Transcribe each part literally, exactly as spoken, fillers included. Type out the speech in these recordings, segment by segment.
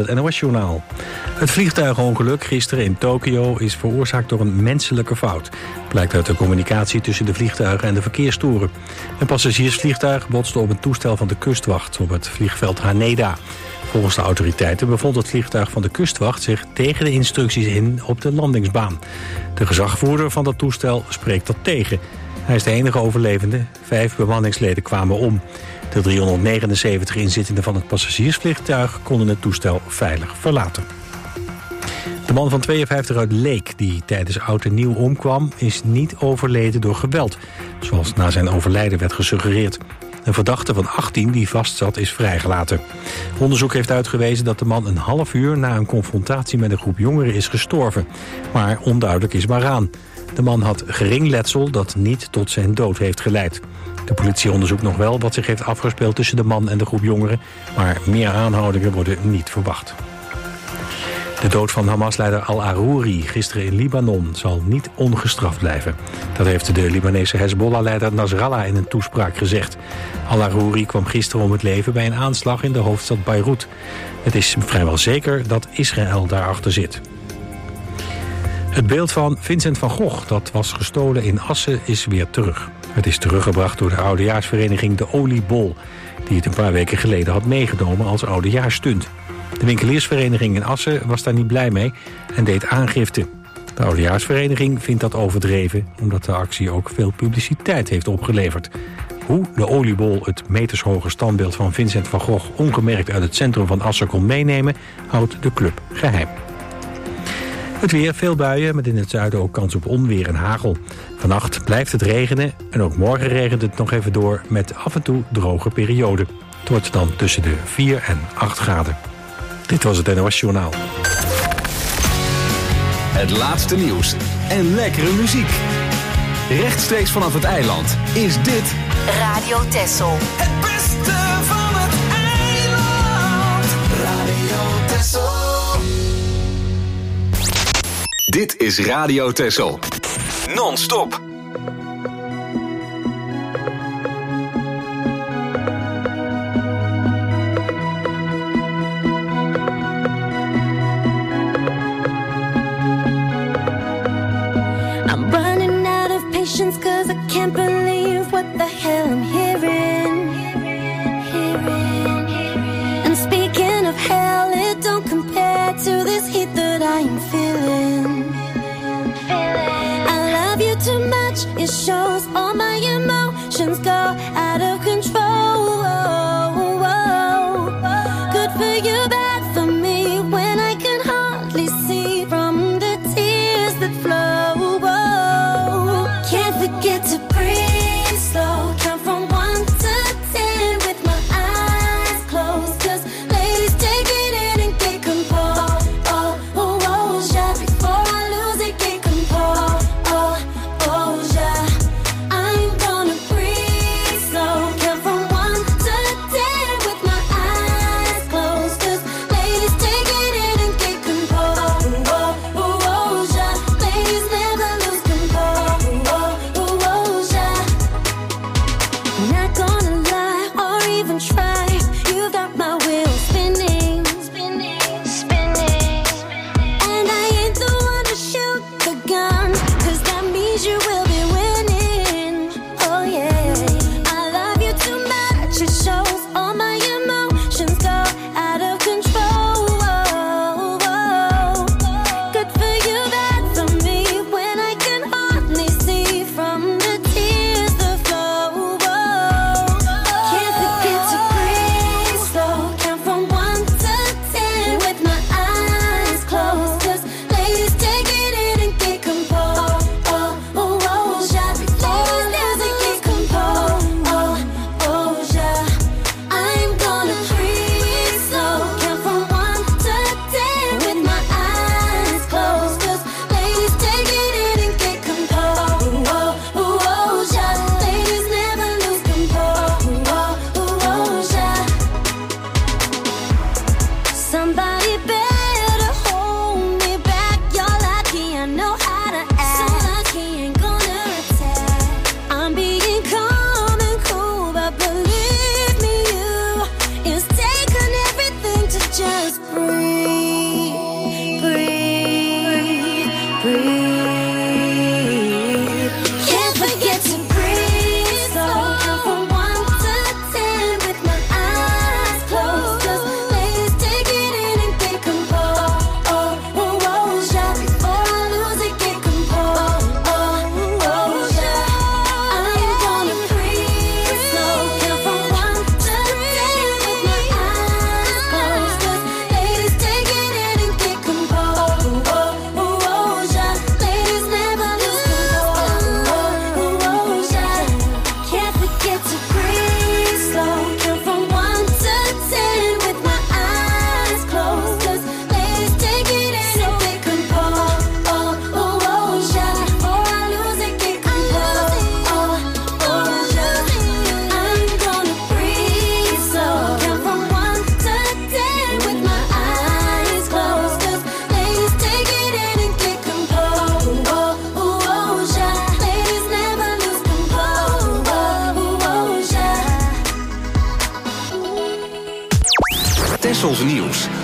het N O S-journaal. Het vliegtuigongeluk gisteren in Tokio is veroorzaakt door een menselijke fout. Blijkt uit de communicatie tussen de vliegtuigen en de verkeerstoren. Een passagiersvliegtuig botste op een toestel van de kustwacht op het vliegveld Haneda. Volgens de autoriteiten bevond het vliegtuig van de kustwacht zich tegen de instructies in op de landingsbaan. De gezagvoerder van dat toestel spreekt dat tegen. Hij is de enige overlevende. Vijf bemanningsleden kwamen om. De driehonderdnegenenzeventig inzittenden van het passagiersvliegtuig konden het toestel veilig verlaten. De man van tweeënvijftig uit Leek, die tijdens Oud en Nieuw omkwam, is niet overleden door geweld, zoals na zijn overlijden werd gesuggereerd. Een verdachte van achttien die vastzat is vrijgelaten. Onderzoek heeft uitgewezen dat de man een half uur na een confrontatie met een groep jongeren is gestorven. Maar onduidelijk is waaraan. De man had gering letsel dat niet tot zijn dood heeft geleid. De politie onderzoekt nog wel wat zich heeft afgespeeld tussen de man en de groep jongeren, maar meer aanhoudingen worden niet verwacht. De dood van Hamas-leider Al-Arouri gisteren in Libanon zal niet ongestraft blijven. Dat heeft de Libanese Hezbollah-leider Nasrallah in een toespraak gezegd. Al-Arouri kwam gisteren om het leven bij een aanslag in de hoofdstad Beirut. Het is vrijwel zeker dat Israël daarachter zit. Het beeld van Vincent van Gogh, dat was gestolen in Assen, is weer terug. Het is teruggebracht door de oudejaarsvereniging De Oliebol, die het een paar weken geleden had meegenomen als oudejaarsstunt. De winkeliersvereniging in Assen was daar niet blij mee en deed aangifte. De oudejaarsvereniging vindt dat overdreven, omdat de actie ook veel publiciteit heeft opgeleverd. Hoe de Oliebol het metershoge standbeeld van Vincent van Gogh ongemerkt uit het centrum van Assen kon meenemen, houdt de club geheim. Het weer, veel buien, met in het zuiden ook kans op onweer en hagel. Vannacht blijft het regenen en ook morgen regent het nog even door met af en toe droge perioden. Het wordt dan tussen de vier en acht graden. Dit was het N O S-journaal. Het laatste nieuws en lekkere muziek. Rechtstreeks vanaf het eiland is dit Radio Texel. Het beste van het eiland. Radio Texel. Dit is Radio Texel. Non-stop. I'm running out of patience 'cause I can't believe what the hell I'm hearing. And speaking of hell, it don't compare to this heat that I am feeling. I love you too much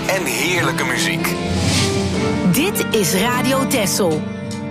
en heerlijke muziek. Dit is Radio Texel.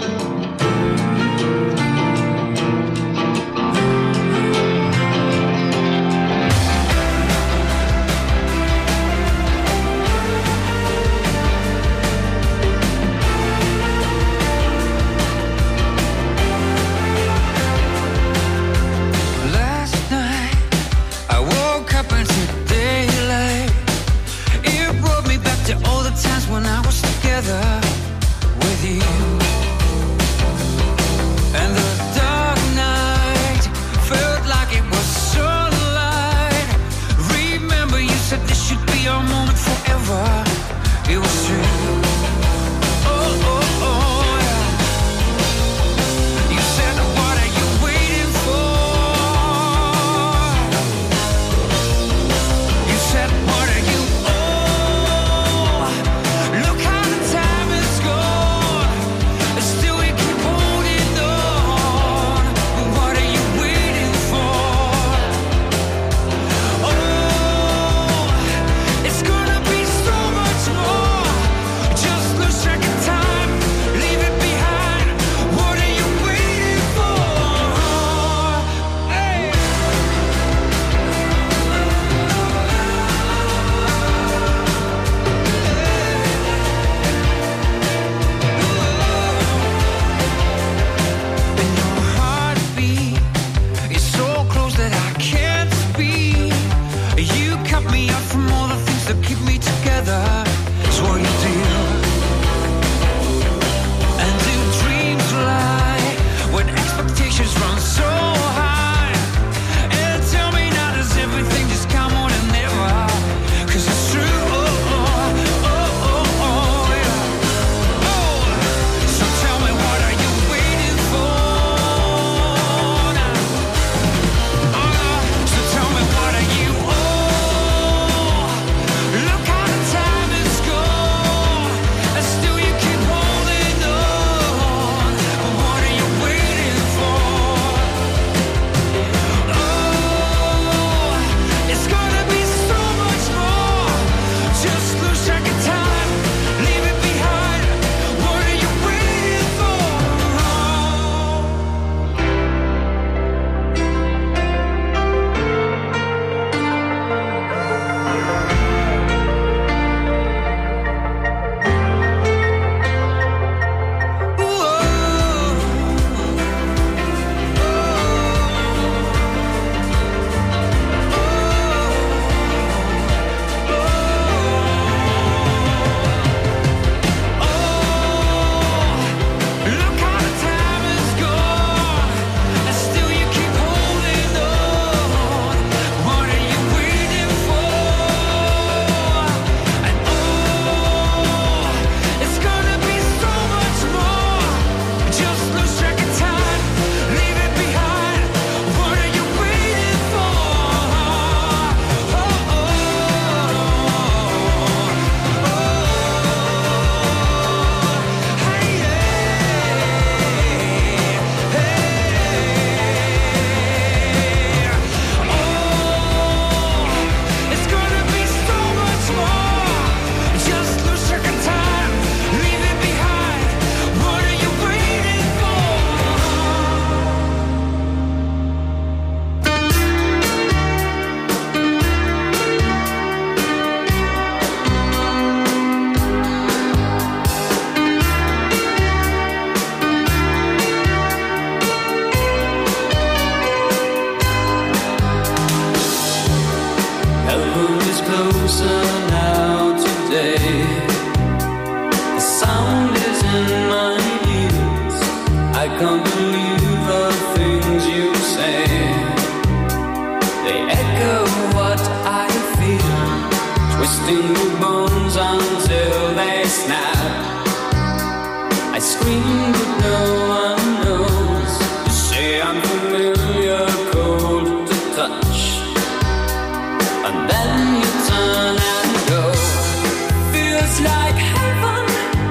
With you and the dark night felt like it was sunlight. Remember you said this should be our moment forever. It was true. Oh, oh, oh, yeah. You said, what are you waiting for? You said, what are you? Oh, look how the time is gone. Still we keep holding on. What are you waiting for? Oh, it's gonna be so much more. Just lose track of time, leave it behind. What are you waiting for? Hey. And your heartbeat is so close that I can't speak. You cut me off from all the things that keep me together. It's what you do. And do dreams lie when expectations run so high? And tell me now, does everything just come on and never? 'Cause it's true. Oh, oh, oh, oh, oh, yeah. Oh, so tell me, what are you waiting for now? Oh, so tell me, what are you? Oh, look how the time is gone, and still you keep holding on. But what are you waiting for? Oh, it's gonna be so much more. Just lose track of time, leave it behind. What are you waiting for? Look how the time is gone, and still you keep holding on. What are you waiting for? And oh, it's gonna be so much more. Just lose track of time, leave it behind. What are you waiting for? Oh, oh, oh, hey, hey, hey. Oh, it's gonna be so much more. Just lose track of time, leave it behind. What are you waiting for? Heaven is closer now today. The sound is in my ears. I can't believe the things you say. They echo what I feel, twisting the bones until they snap. I scream but no one knows. You say I'm familiar, cold to touch. And then you turn and go. Feels like heaven.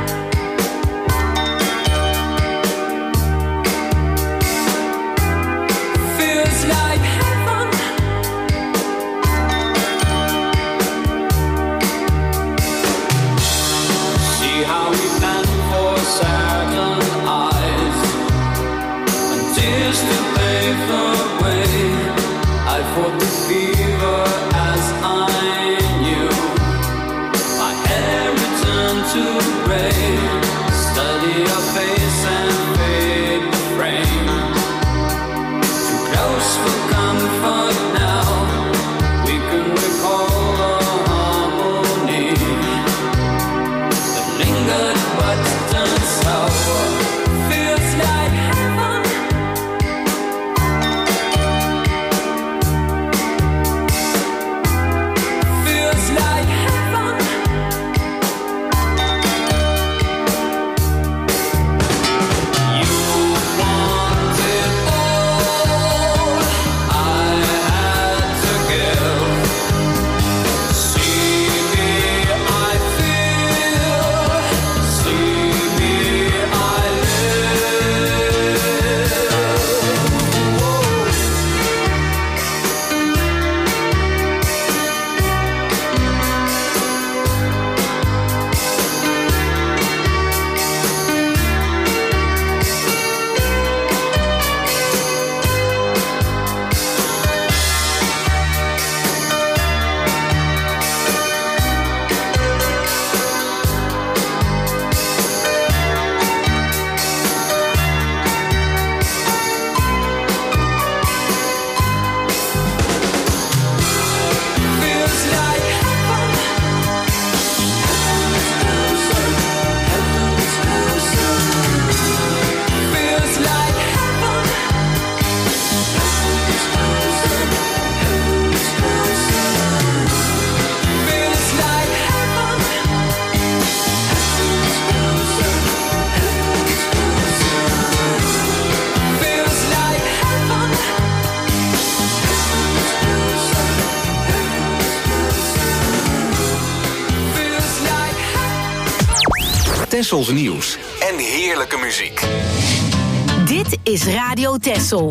Feels like heaven. Tessels nieuws en heerlijke muziek. Dit is Radio Tessel.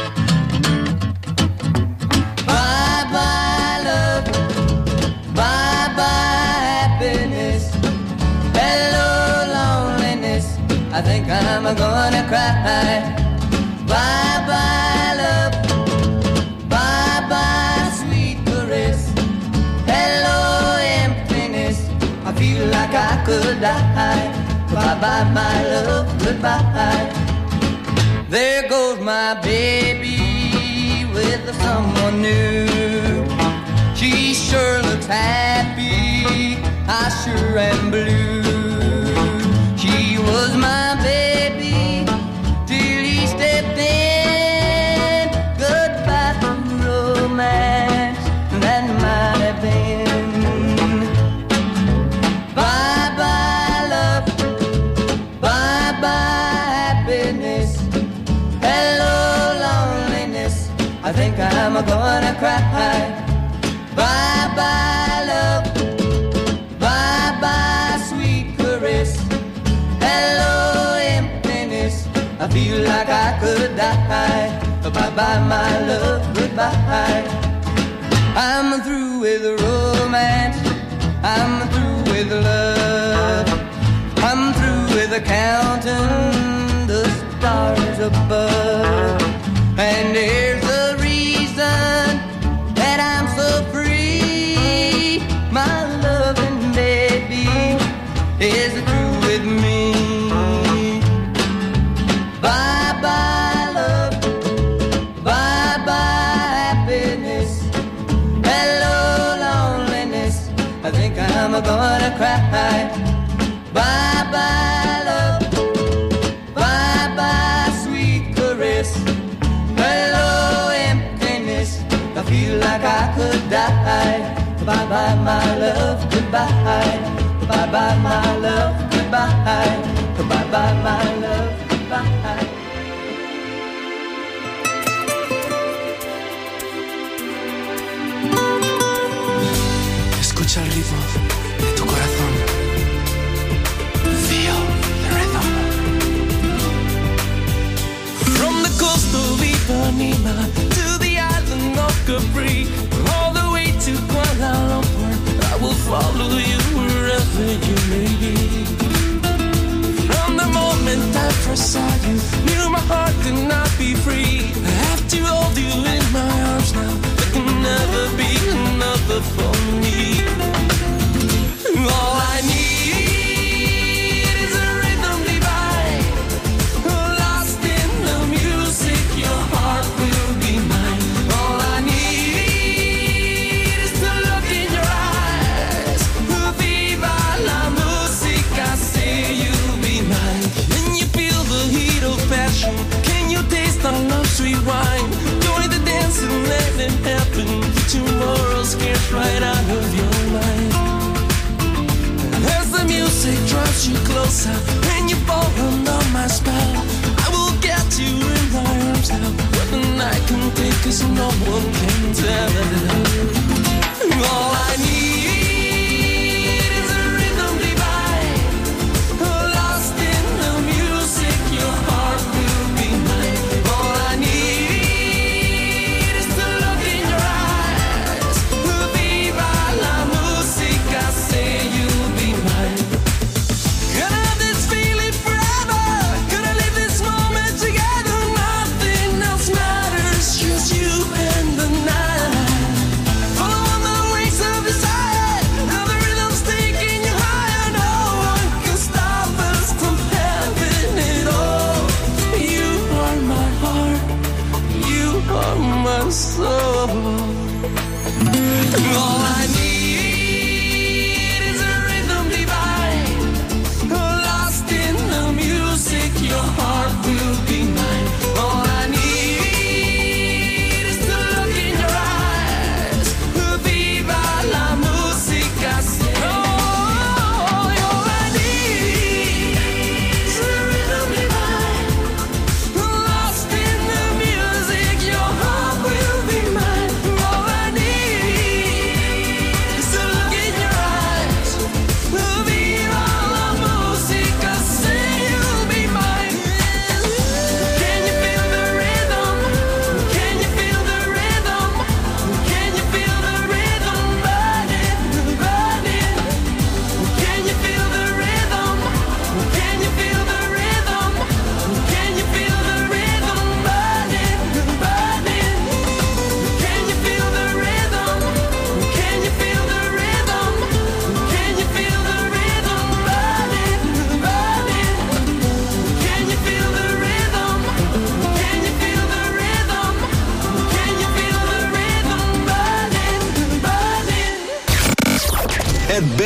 Bye bye love, bye bye happiness, hello loneliness, I think I'm gonna cry. Bye bye love, bye bye sweet caress, hello emptiness, I feel like I could die. Bye bye my love, goodbye. There goes my baby with someone new. She sure looks happy, I sure am blue. She was my baby till he stepped in. Goodbye to romance, that might have been. Bye bye love, bye bye happiness, hello loneliness, I think I'm gonna cry. Bye bye love, bye bye sweet caress, hello emptiness, I feel like I could die. Bye bye my love, goodbye. I'm through with romance, I'm through with love, I'm through with counting the stars above. And here's the reason that I'm so free. My loving baby is through with me. Bye bye love, bye bye happiness, hello loneliness, I think I'm gonna cry. Bye bye love, bye bye sweet caress, hello emptiness, I feel like I could die. Bye bye my love, goodbye. Bye bye my love, goodbye. Bye bye my love, goodbye. Escucha el ritmo de tu corazón. Feel the rhythm. From the coast of Ipanema to the island of Capri, all the way to Kuala Lumpur, I will follow you wherever you may be. From the moment I first saw you, knew my heart could not be free. I have to hold you in my arms now, there can never be another for me. All I need is a rhythm divine, lost in the music, your heart will be mine. All I need is to look in your eyes, viva la musica, say you'll be mine. Can you feel the heat of passion? Can you taste our love sweet wine? Join the dance and let it happen. Tomorrow scares right out of your mind. As the music draws you closer and you fall under my spell, I will get you in my arms now. What the night can take, 'cause no one can tell. All I need is a rhythm divine, lost in the music, your heart will be mine. All I need is to look in your eyes, viva la musica, say you'll be mine. Gonna have this feeling forever, gonna live this moment together, nothing else matters, just you and the night. Follow on the wings of the sun.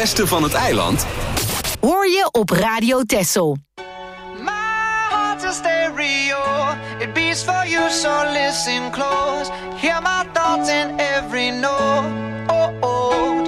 beste van het eiland hoor je op Radio Texel. My heart's a stereo, it beats for you, so listen close. Hear my thoughts in every note. Oh, oh.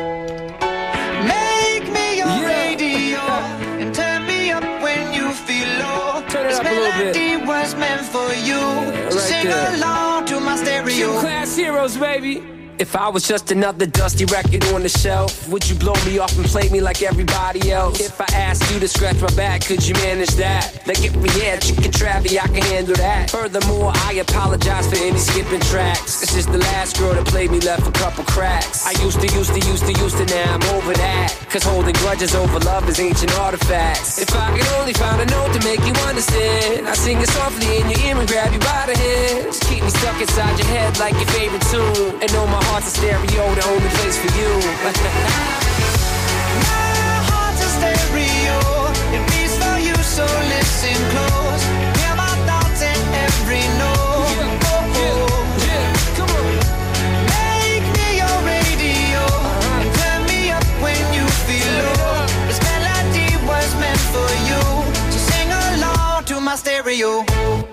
Make me your yeah. radio and turn me up when you feel low. Turn it this up a little bit. melody was meant for you. Yeah, so right sing there. Along to my stereo. Gym Class Heroes, baby. If I was just another dusty record on the shelf, would you blow me off and play me like everybody else? If I asked you to scratch my back, could you manage that? Like if we had chicken trappy, I can handle that. Furthermore, I apologize for any skipping tracks. It's just the last girl that played me left a couple cracks. I used to, used to, used to, used to, now I'm over that. Cause holding grudges over love is ancient artifacts. If I could only find a note to make you understand, I sing it softly in your ear and grab you by the head. Just keep me stuck inside your head like your favorite tune. And know my heart's a stereo, the only place for you. My heart's a stereo, it beats for you, so listen close. Hear my thoughts in every note. Yeah, oh, yeah, yeah, come on. Make me your radio uh-huh. and turn me up when you feel low. This melody was meant for you, so sing along to my stereo.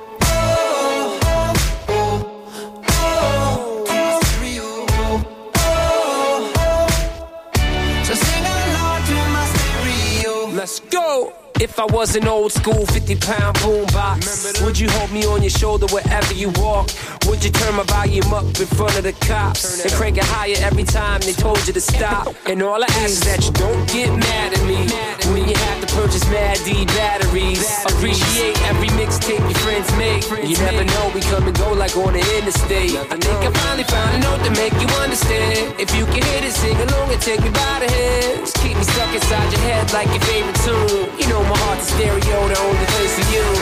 Let's go! If I was an old school fifty pound boombox, would you hold me on your shoulder wherever you walk? Would you turn my volume up in front of the cops and crank it higher every time they told you to stop? And all I ask is that you don't get mad at me when you have to purchase Mad D batteries. Appreciate every mixtape your friends make. You never know, we come and go like on the interstate. I think I finally found a note to make you understand. If you can hit it, sing along and take me by the hand. Just keep me stuck inside your head like your favorite tune. You know my heart's a stereo, the only place for you.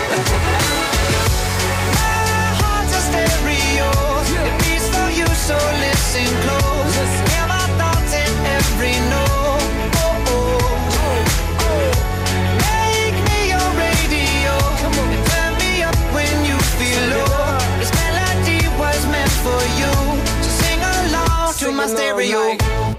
My heart's a stereo, it beats for you, so listen close. Hear my thoughts in every note. Oh, oh, oh, oh. Make me your radio and turn me up when you feel low. This melody was meant for you, so sing along to my stereo.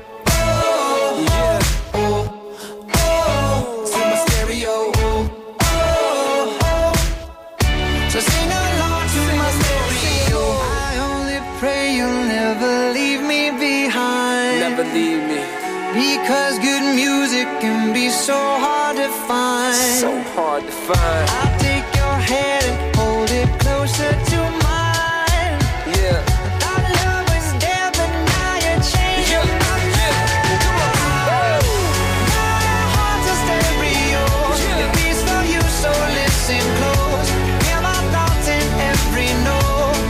Leave me. Because good music can be so hard to find. So hard to find. I'll take your hand and hold it closer to mine. Yeah. Our love was there, but now you're changing yeah. my mind. Yeah. Come on. My heart's a stereo. Yeah. It beats for you, so listen close. Hear my thoughts in every note.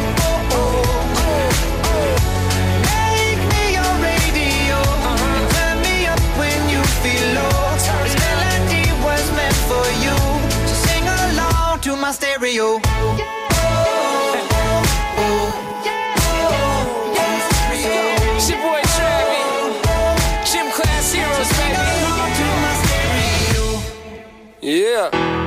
To my stereo. Oh, oh, oh, oh, yeah. It's your boy Travi. Gym Class Heroes, baby. To my stereo. Yeah.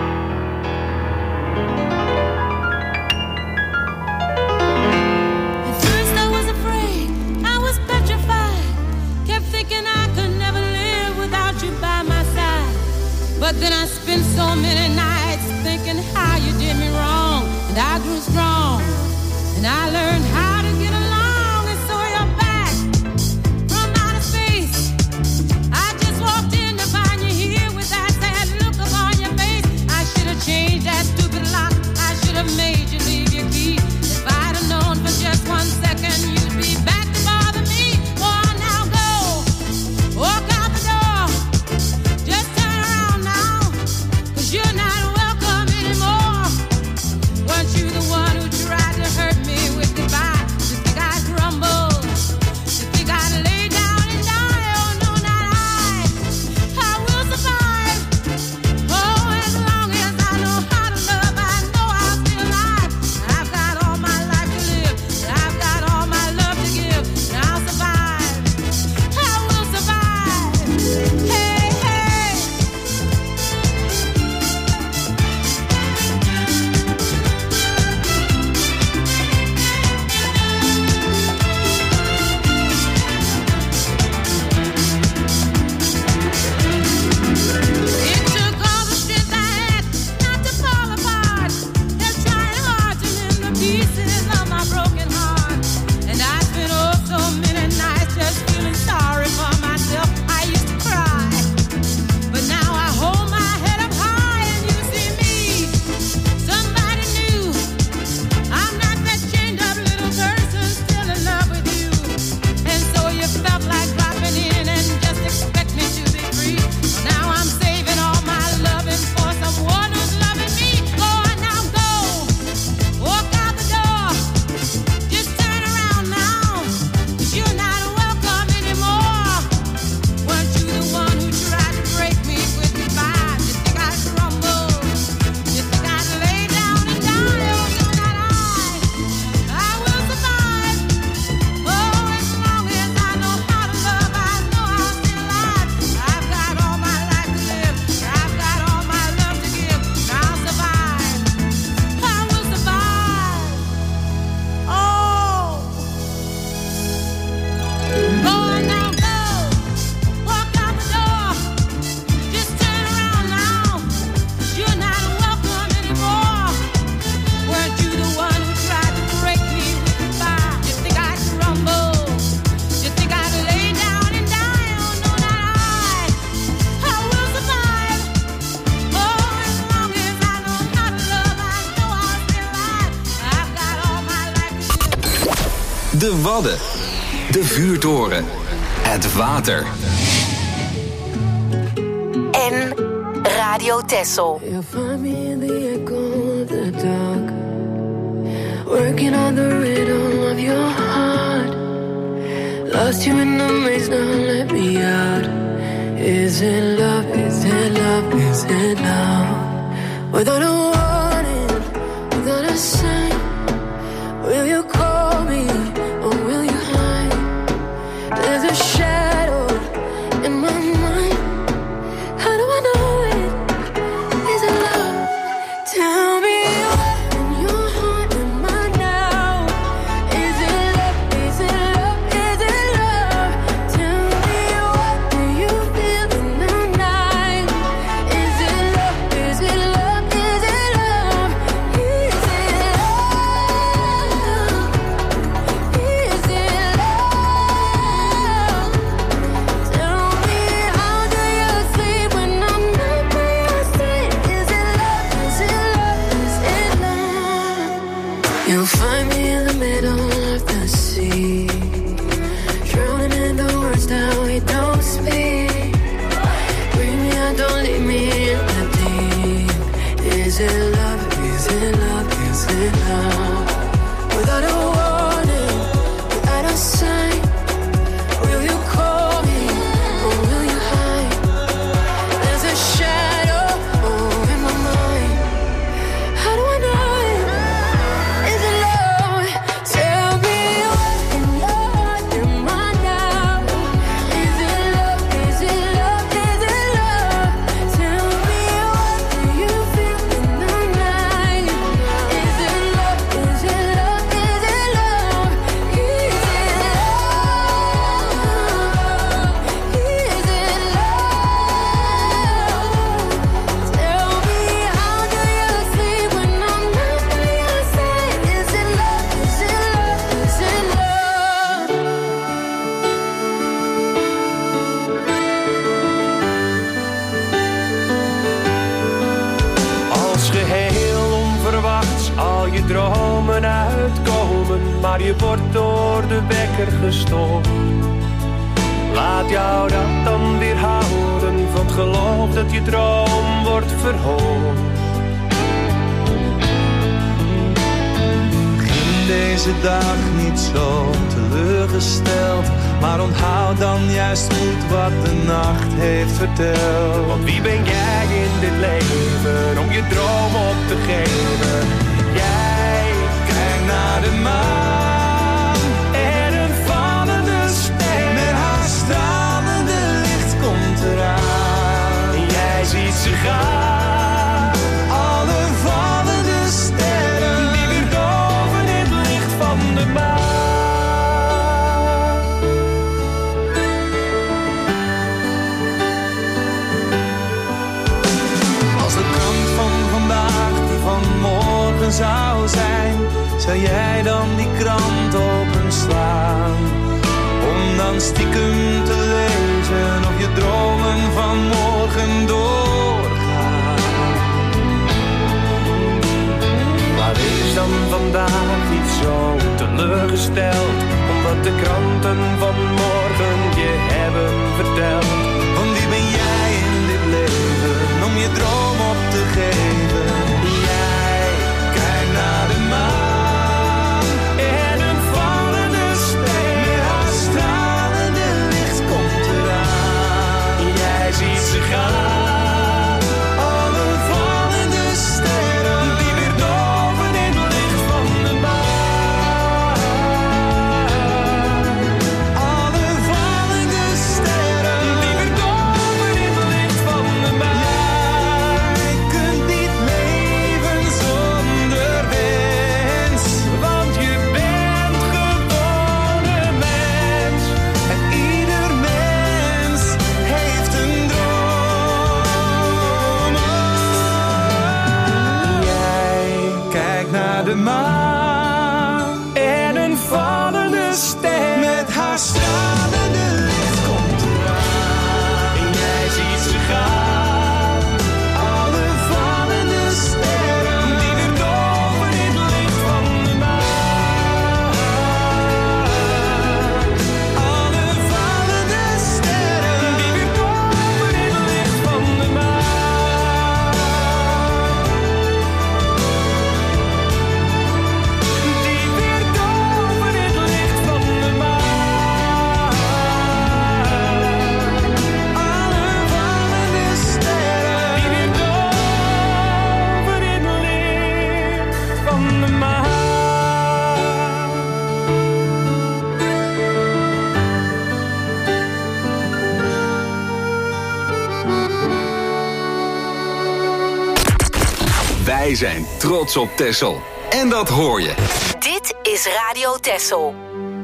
At first I was afraid, I was petrified. Kept thinking I could never live without you by my side. But then I spent so many nights thinking how you did me wrong, and I grew strong, and I learned how to get along, and so you're back from outer space. I just walked in to find you here with that sad look upon your face. I should have changed that stupid lock, I should have made you leave your key. If I'd have known for just one second you'd be back to bother me. Oh, now go, walk out the door, just turn around now, 'cause you're not welcome anymore. Weren't you the one who tried to hurt me with goodbye? De Wadden. De Vuurtoren. Het water. En Radio Texel. You'll find me in the echo of the dark, working on the rhythm of your heart. Lost you in the maze, now let me out. Is it love, is it love, is it love? Without a warning, without a sign, will you call me or will you hide? There's a shadow in my mind. How do I know it? Is it love? Tell me what in your heart am I now? Is it love? Is it love? Is it love? Tell me what do you feel in the night? Is it love? Is it love? Is it love? Is it love? Is it love? Tell me how do you sleep when I'm not by your side? Is it love? Is it love? Is it love? You'll find me in the middle of the sea, drowning in the words that we don't speak. Bring me out, don't leave me in the deep. Is it love? Is it love? Is it love? Without a warning, without a sign, will you call me or will you hide? There's a shadow oh, in my mind. How do I know it? Is it love? Tell me what in your heart am I now? Is it love? Is it love? Is it love? Tell me what do you feel in the night? Is it love? Is it love? Is it love? Is it love? Is it love? Tell me how do you sleep when I'm not by your side? Is it love? Is it love? Is it love? Als geheel onverwachts al je dromen uitkomen, maar je wordt door de wekker gestoord. Laat jou dat dan weer houden van het geloof dat je droom wordt verhoord. Begin deze dag niet zo teleurgesteld, maar onthoud dan juist goed wat de nacht heeft verteld. Want wie ben jij in dit leven om je droom op te geven? Jij Kijk naar de maan en een vallende ster. met haar stralende licht komt eraan. En jij ziet ze gaan, Alle vallende sterren die weer doven in het licht van de maan. Als de krant van vandaag die van morgen zou zijn, zou jij dan die krant openslaan? Om dan stiekem te lezen of je dromen van morgen doorgaan. Maar wees dan vandaag niet zo teleurgesteld, omdat de kranten van morgen je hebben verteld. Want wie ben jij in dit leven om je droom op te geven? Jij kijkt naar de maan En een vallende ster, met haar stralende licht komt eraan. jij ziet ze gaan, Alle vallende sterren die weer doven in het licht van de maan. Alle vallende sterren Die weer doven in het licht van de maan. Jij kunt niet leven zonder wens, Want je bent gewoon een mens. en ieder mens heeft een droom. Jij kijkt naar de maan En een vallende ster, met haar stralende licht komt eraan. en jij ziet ze gaan, Alle vallende sterren die weer doven in het licht van de maan. Wij zijn trots op Texel. En dat hoor je. Dit is Radio Texel.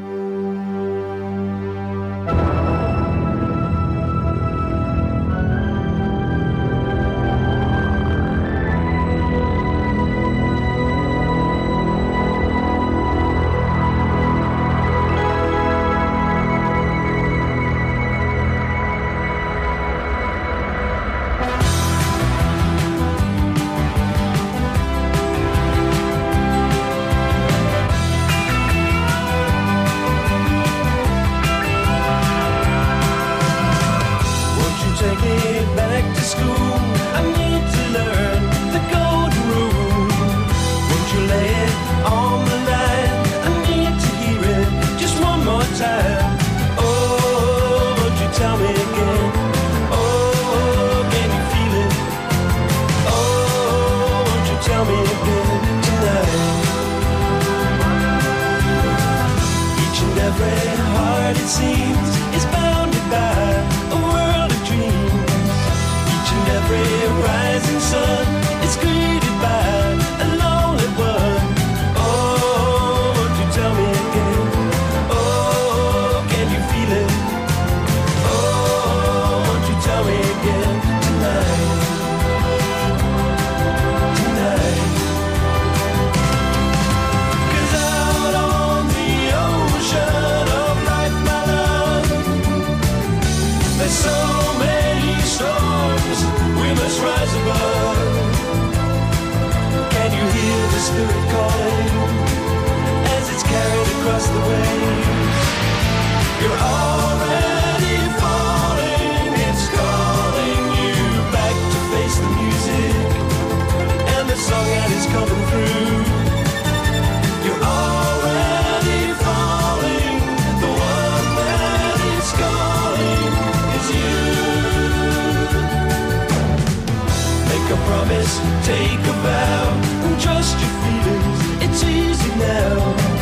Take a vow and trust your feelings. It's easy now.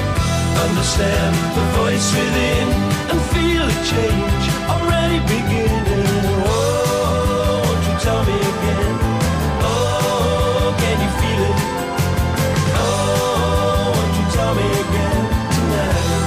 Understand the voice within and feel a change already beginning. Oh, won't you tell me again? Oh, can you feel it? Oh, won't you tell me again tonight?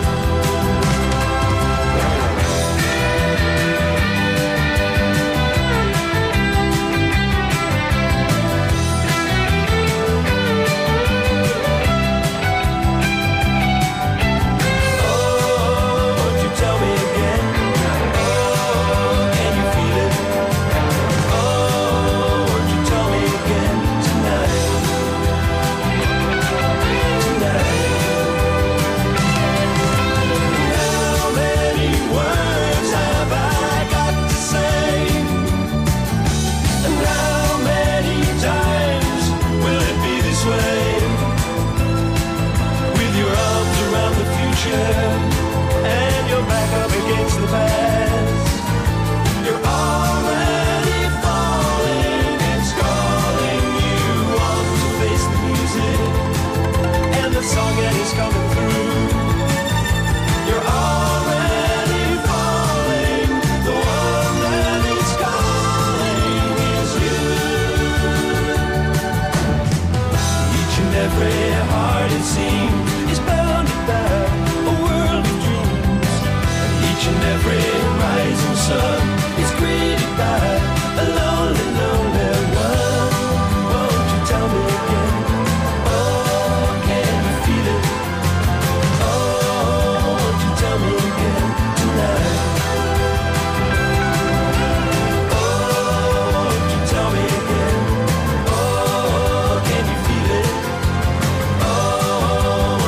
And you're back up against the past. You're already falling, it's calling you on to face the music and the song that is coming through. You're already falling, the one that is calling is you. Each and every heart it seems is bounded by and every rising sun is greeted by a lonely, lonely one. Won't you tell me again? Oh, can you feel it? Oh, won't you tell me again tonight? Oh, won't you tell me again? Oh, can you feel it? Oh,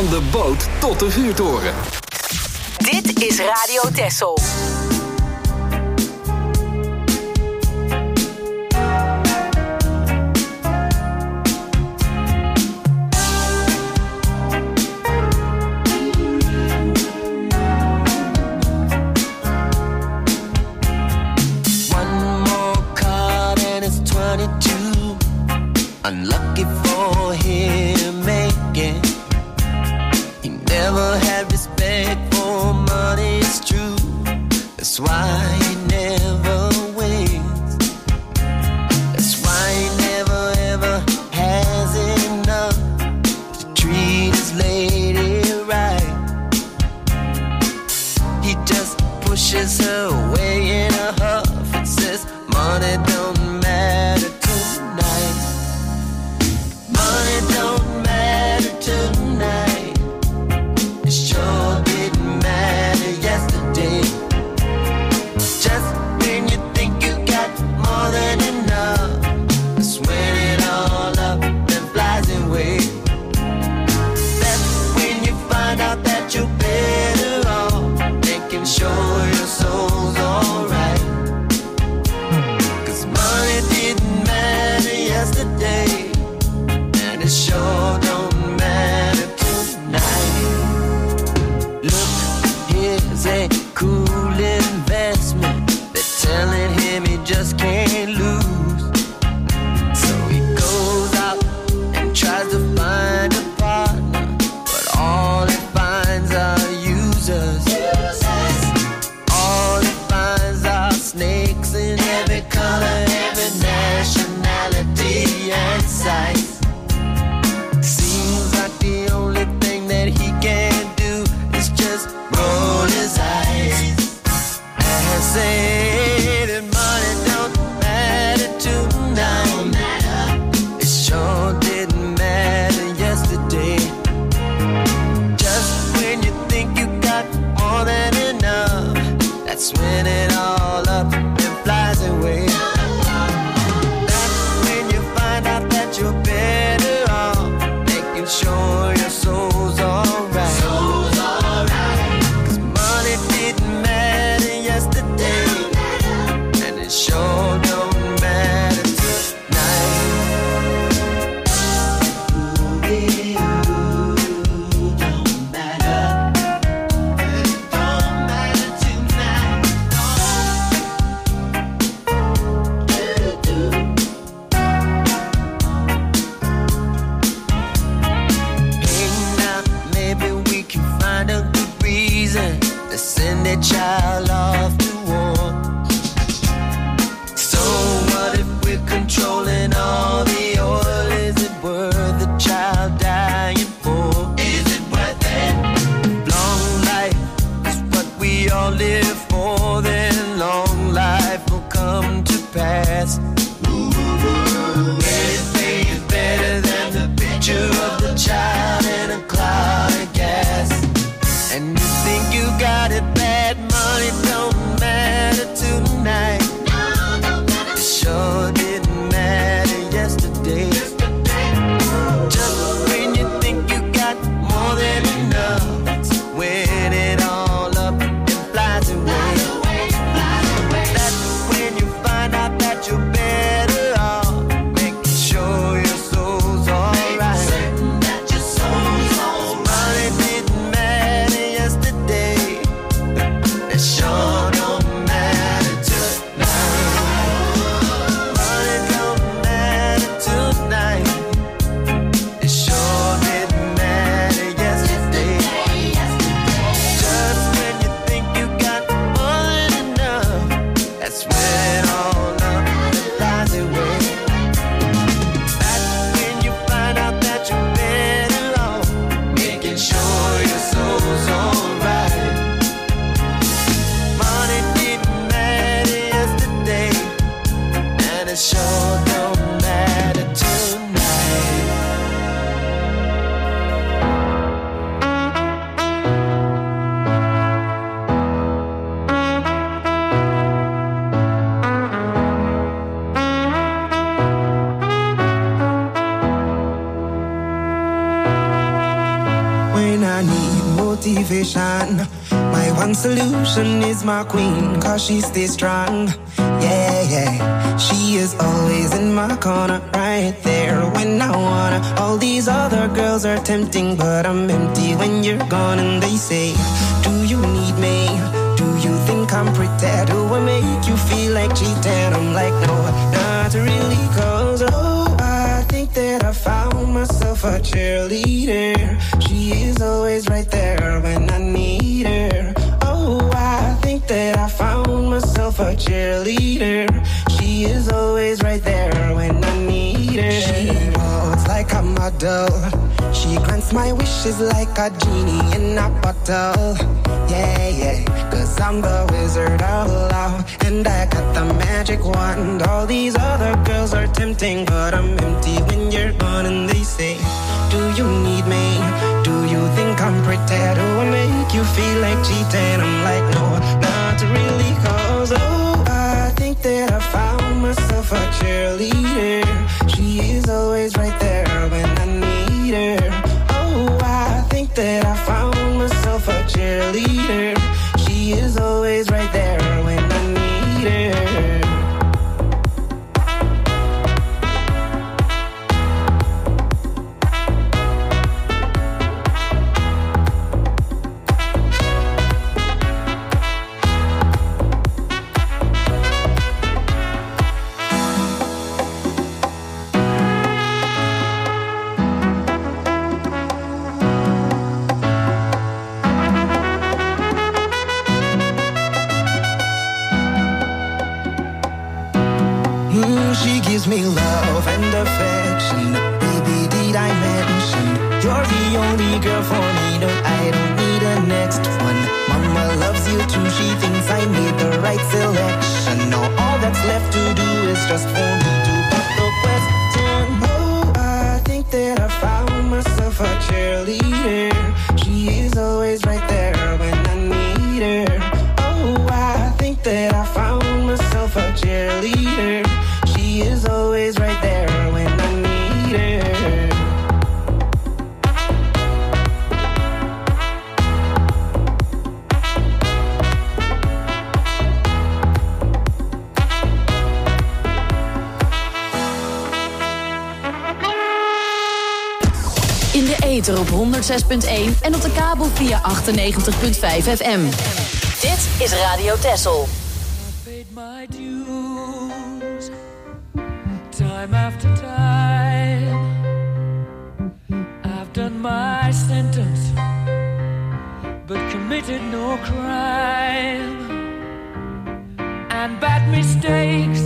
Van de boot tot de vuurtoren. Dit is Radio Texel. Unlucky for him, making. He never had respect for money, it's true. That's why he never wins. That's why he never ever has enough to treat his lady right. He just pushes her away in a huff and says, money don't matter tonight. Money don't matter tonight. It sure didn't matter yesterday. Just when you think you got more than enough, that's when it all up and flies away. That's when you find out that you're better off making sure your soul's alright. Cause money didn't matter yesterday, and it sure don't matter tonight. Look, here's a cool investment. They're telling him he just can't lose. So he goes out and tries to find a partner, but all he finds are users. All he finds are snakes in every color, every nationality and size. Seems like the only thing that he can do is just roll his eyes and say that money don't matter tonight. It sure didn't matter yesterday. Just when you think you got more than enough, that's when it all up and flies away. That's when you find out that you're better off making sure your soul's alright. Soul's alright. Cause money didn't matter yesterday, and it sure don't matter tonight. Ooh, don't matter. It don't matter tonight. Hey, now maybe we can find a good reason to send that child off to war. So what if we're controlling all the oil? Is it worth the child dying for? Is it worth it? Long life is what we all live for, then long life will come to pass. Anything is better than the picture of the child in a cloud of gas. And you think you got it bad, money don't matter tonight. It sure didn't matter yesterday. Just when you think you got more than enough, that's when it all up and flies away. That's when you find out that you're better situation. My one solution is my queen, cause she stays strong. Yeah, yeah. She is always in my corner, right there when I wanna. All these other girls are tempting, but I'm empty when you're gone. And they say, do you need me? Do you think I'm pretty? Do I make you feel like cheating? I'm like, no, not really, cause oh, I think that I found myself a cheerleader. She is always right there when I need her. Oh, I think that I found myself a cheerleader. She is always right there when I need her. She walks like a model. She grants my wishes like a genie in a bottle. Yeah, yeah, cause I'm the wizard of love, and I got the magic wand. All these other girls are tempting, but I'm empty when you're gone. And they say, do you need me? Do you think I'm pretty? Do I make you feel like cheating? I'm like, no, not really, cause oh, I think that I found myself a cheerleader. She is always right there when I need her. Oh, I think that I found myself a cheerleader. She is always right there when I need her. She gives me love and affection. Baby, did I mention you're the only girl for me? No, I don't need a next one. Mama loves you too. She thinks I made the right selection. Now all that's left to do is just for me to put the question. Oh, I think that I found myself a cheerleader. She is always right there when I need her. Oh, I think that I found myself a cheerleader. She is always right there when I need her. In de ether op honderd zes punt één en op de kabel via achtennegentig komma vijf F M. Dit is Radio Texel. Time after time, I've done my sentence, but committed no crime. And bad mistakes,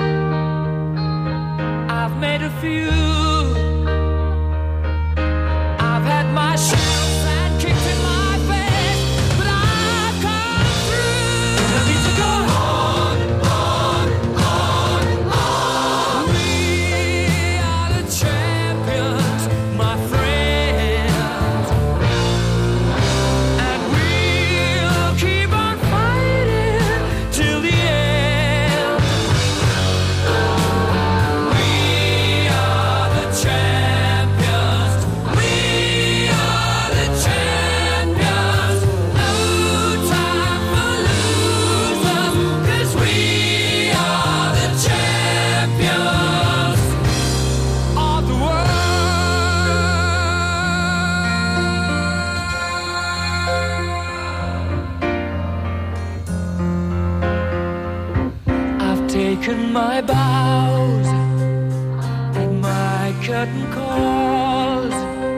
I've made a few. I've had my shadows and kicks in my face, but I've come through. And I need to go on, on, on, on. We are the champions, my friends, and we'll keep on fighting till the end. We are the champions. We are the champions. No time for losers, 'cause we are the champions of the world. I've taken my bows and my curtain calls.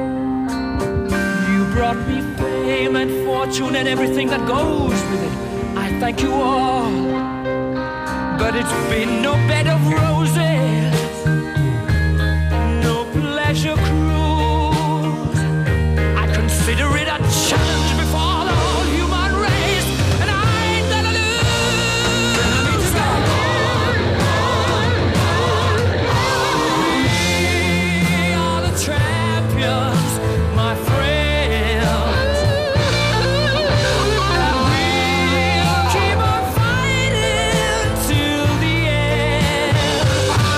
You brought me fame and fortune and everything that goes with it. I thank you all, but it's been no bed of roses, no pleasure cruise. I consider it a challenge before the whole human race, and I ain't gonna lose. I mean, just go on, on, on, on. We are the champions, my friends, and we'll keep on fighting till the end.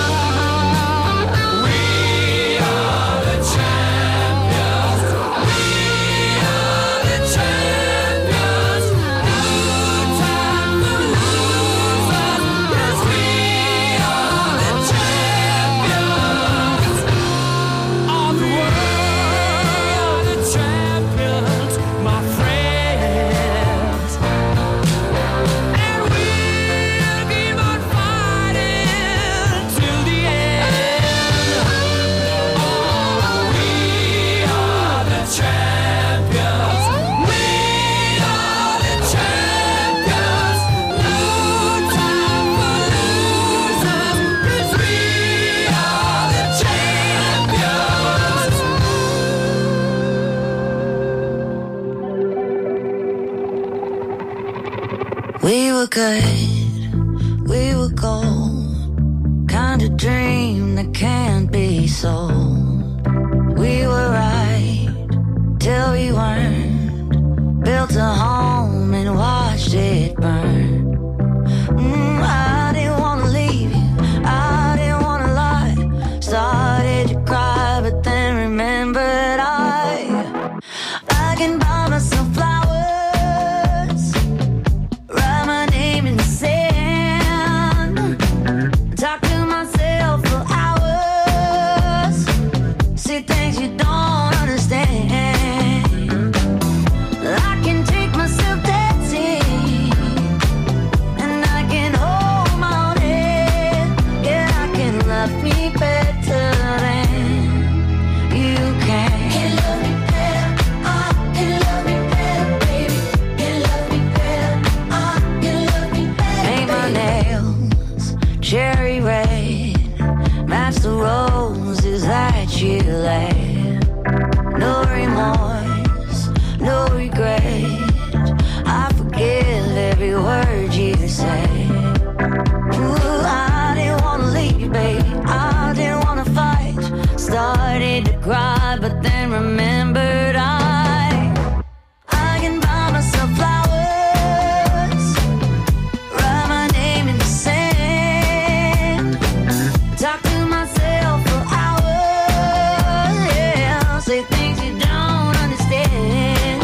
were good, we were gold, kind of dream that can't be sold. We were right till we weren't, built a home and watched it burn. Mm, I didn't wanna leave you, I didn't wanna lie. Started to cry, but then remembered I I can buy myself flowers, write my name in the sand, talk to myself for hours, see things you don't understand. I can take myself dancing, and I can hold my own head. Yeah, I can love me better than you can. Can love me better, I can love me better, baby. Can love me better, I can love me better. Paint my nails cherry red, match the roses that you laid. No remorse, no regret, I forgive every word you say. Ooh, I didn't wanna leave, baby, I didn't wanna fight. Started to cry, but then remembered I I can buy myself flowers, write my name in the sand, talk to myself for hours, yeah, say things you don't understand.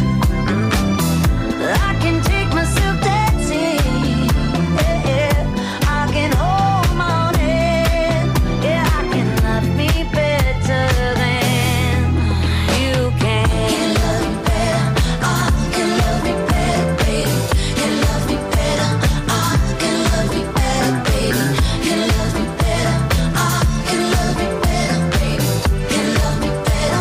I can take myself dancing, yeah, yeah. I can hold my own head, yeah, I can love me better than you can. Can love me better, I can love me better, baby. Can love me better, I can love me better, baby. Can love me better, I can love me better, baby. Can love me better,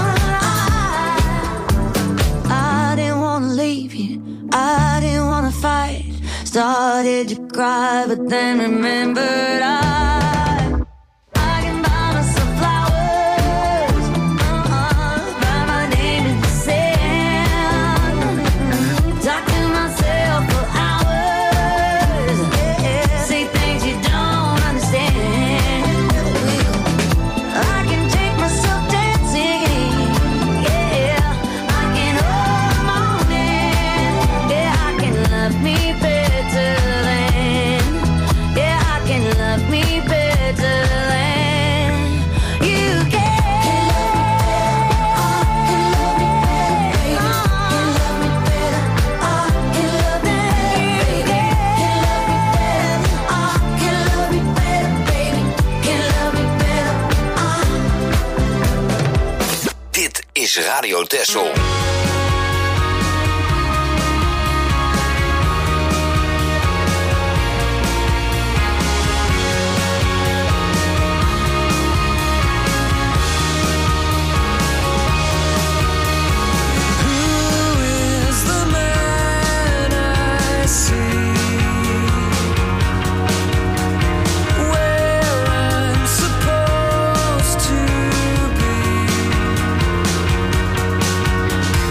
I I didn't wanna leave you, I didn't wanna fight. Started to cry, but then remembered I I can buy myself flowers, uh-uh, write my name in the sand, talk to myself for hours, yeah, say things you don't understand. I can take myself dancing, yeah, I can hold my own hand, yeah, I can love me better than, yeah, I can love me better than you can. Dit is Radio Texel. Who is the man I see? Where I'm supposed to be?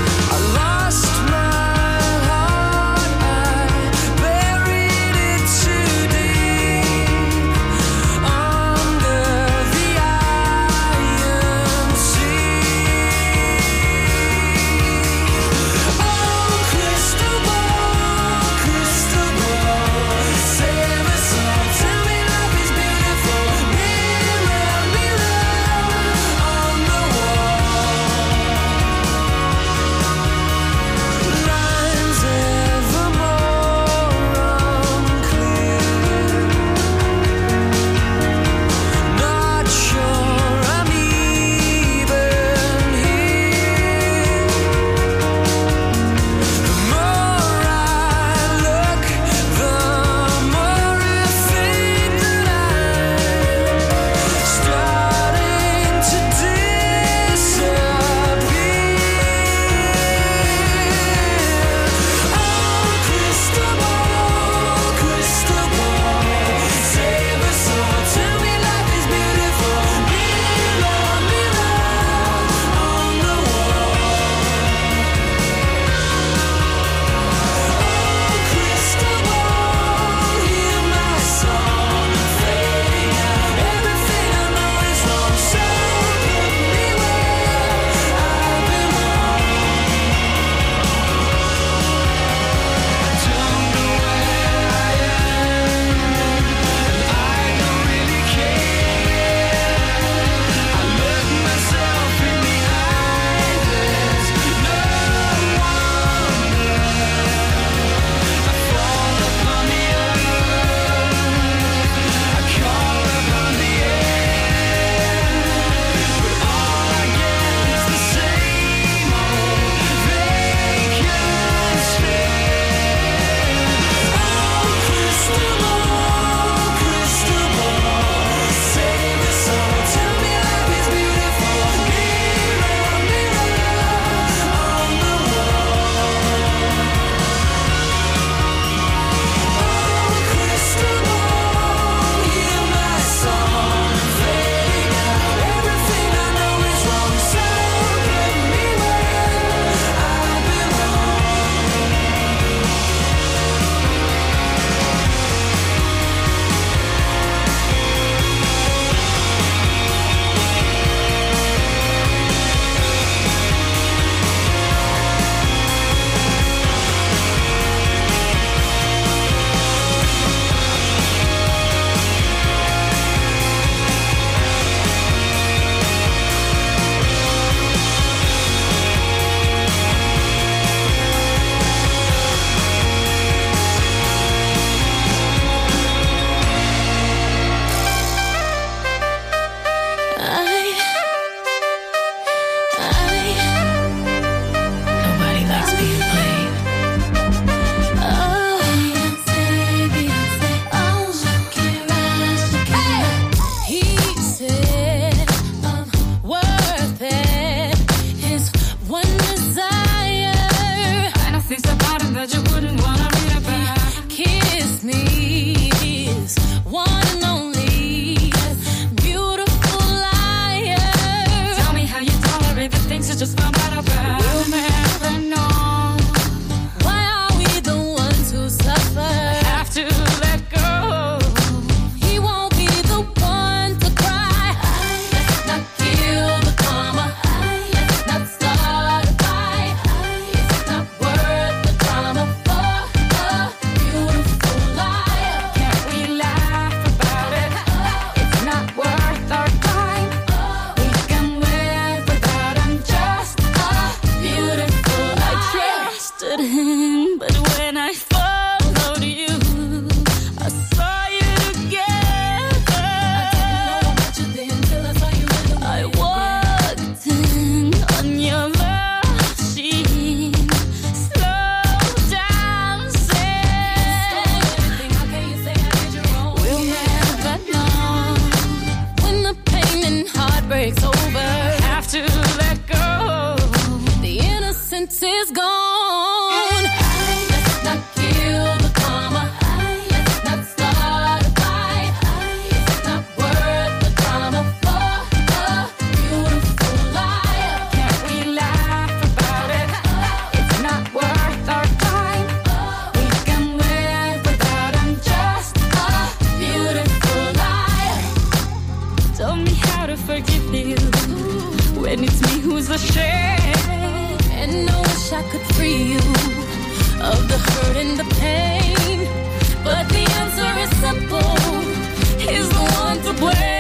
wanna share. And I wish I could free you of the hurt and the pain. But the answer is simple. He's the one to blame.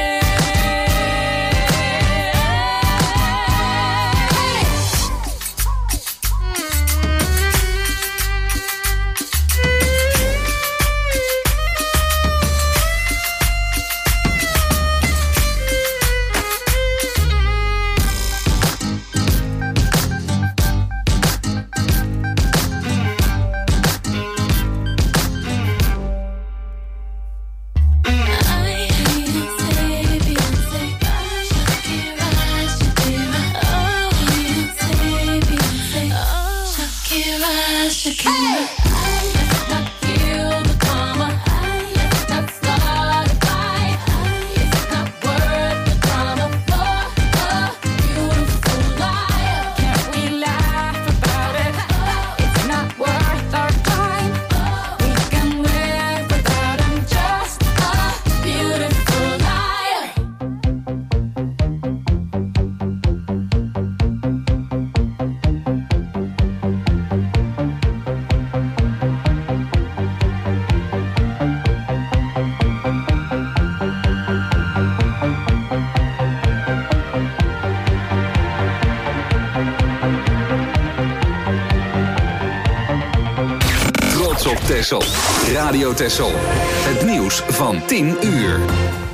Texel. Radio Texel. Het nieuws van tien uur.